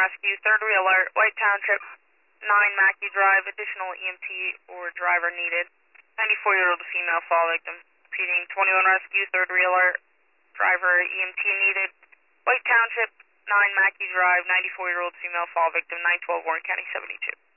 rescue, third re-alert, White Township, 9 Mackey Drive, additional EMT or driver needed. 94-year-old female fall victim. Repeating, 21 rescue, third re-alert, driver EMT needed. White Township, 9 Mackey Drive, 94-year-old female fall victim, 912 Warren County 72.